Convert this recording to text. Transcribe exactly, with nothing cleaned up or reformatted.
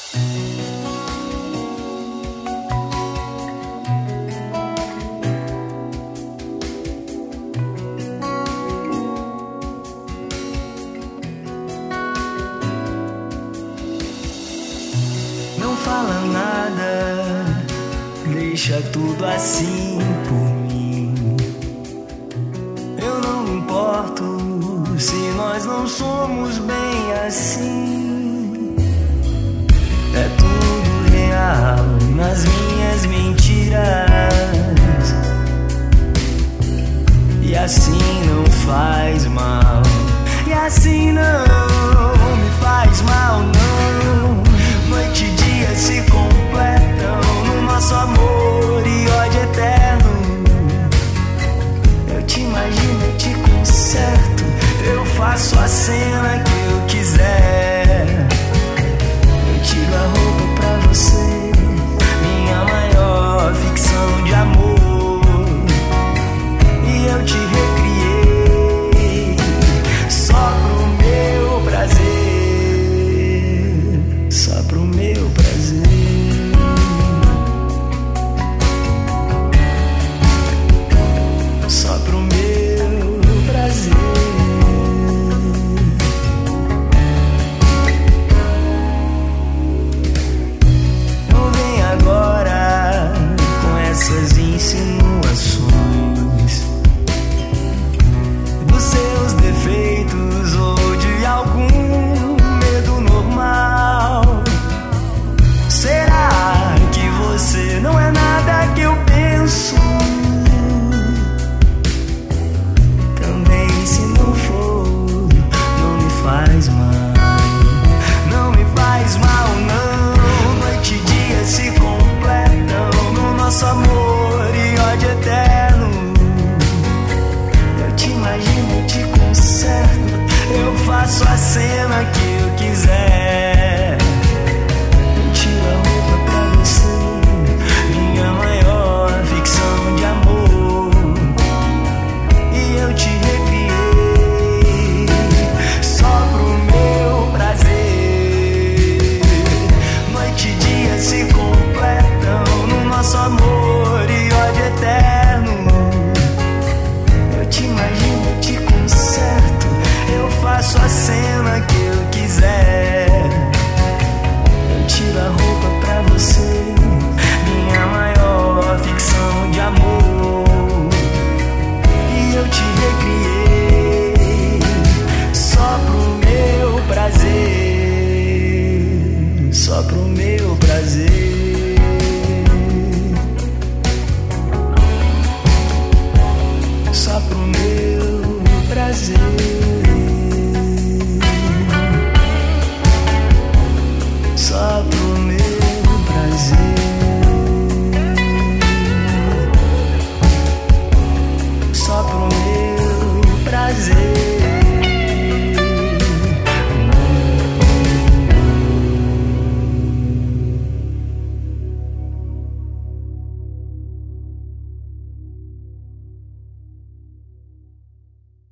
Não fala nada, deixa tudo assim por mim. Eu não me importo se nós não somos bem assim. É tudo real nas minhas mentiras, e assim não faz mal, e assim não me faz mal, não. Noite e dia se completam no nosso amor e ódio eterno. Eu te imagino, eu te conserto, eu faço a cena que eu quiser. Eu tiro a roupa pra você, minha maior ficção de amor. E eu te recriei só pro meu prazer, só pro meu prazer. Só pro meu prazer. Não vem agora com essas insinuações dos seus defeitos ou de algum medo normal. Será que você não é nada que eu penso? Também se não for, não me faz mal, não me faz mal, não. Noite e dia se completam no nosso amor e ódio eterno. Eu te imagino, eu te conserto, eu faço a cena que eu quiser. Eu tiro a roupa pra você, minha maior ficção de amor. E eu te recriei só pro meu prazer. Noite e dia se completam no nosso amor e ódio eterno. Eu te imagino, eu te conserto, eu faço a cena que eu quiser. Eu tiro a roupa pra você, minha maior ficção de amor. E eu te recriei só pro meu prazer, só pro meu prazer. Só pro meu prazer.